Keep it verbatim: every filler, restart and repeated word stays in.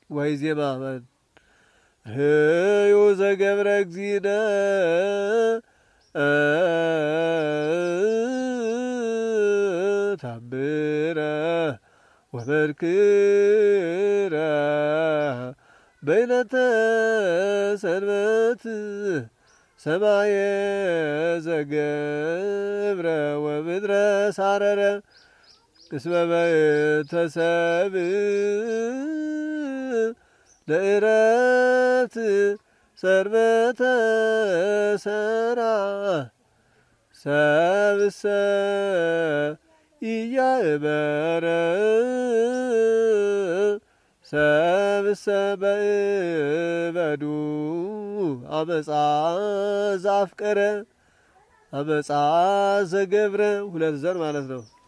ወይ ዜማ ህዩ ዘገብረ እግዚእነ ታምረ ወመንክረ በይነተ ሰንበት ሰማየ ዘገብረ ወምድረ ሳረረ እስመ በተሰብእ ለእረፍት ሰንበተ ሰራ ሰብእሰ ኢያእመረ ሰብእሰ በእበዱ አመፃ ዘአፍቀረ አመፃ ዘገብረ ሁለት ዘር ማለት ነው።